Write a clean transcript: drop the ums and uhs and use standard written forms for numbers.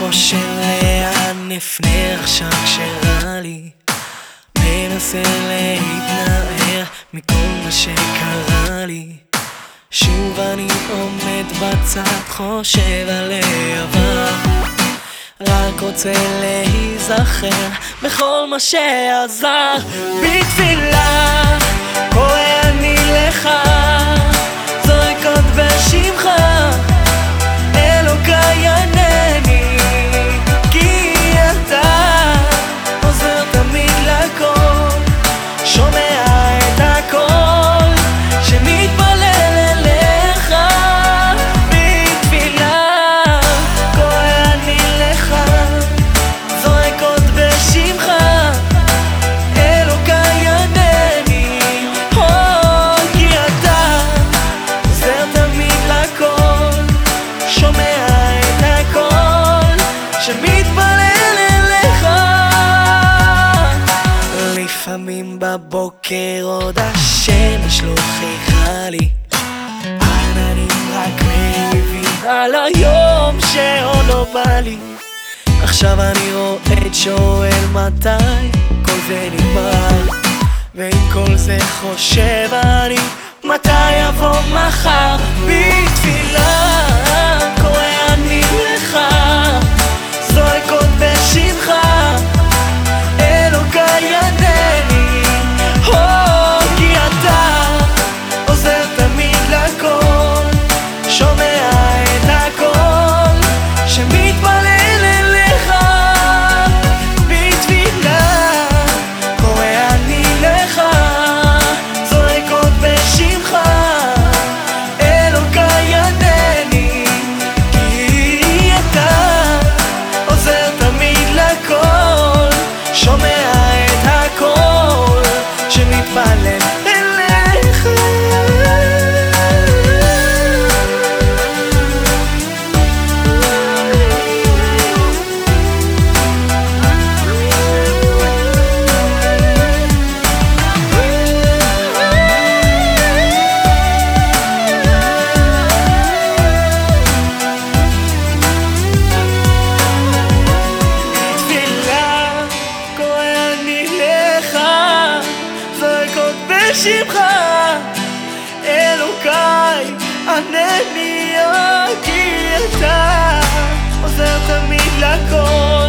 חושב לאן נפנה עכשיו כשרע לי, מנסה להתנער מכל מה שקרה לי. שוב אני עומד בצד, חושב על העבר, רק רוצה להיזכר בכל מה שעזר. בתפילה קורא אני לך, זורק עוד בשמך, אלוקיי ענני, כי אתה עוזר תמיד לכל, שומע את הכל שמתפלל אליך. בתפילה קורא אני לך, זורק עוד בשמך, אלוקיי ענני, כי אתה עוזר תמיד לכל, שומע את הכל שמתפלל אליך. לפעמים בבוקר עוד השמש לא חיכה לי, עננים רק מעיבים על היום שעוד לא בא לי. עכשיו אני רואה, שואל מתי כל זה נגמר, ועם כל זה חושב אני מתי יבוא מחר. בתפילה קורא אני לך, זורק עוד בשמך, אלוקיי ענני, כי אתה עוזר תמיד לכל, שומע את הכל שמתפלל אליך. בתפילה קורא אני לך, זורק עוד בשמך, אלוקיי ענני, כי אתה עוזר תמיד לכל, שומע את הכל שמתפלל אליך. בשמך אלוקיי ענני, כי אתה עוזר תמיד לכל,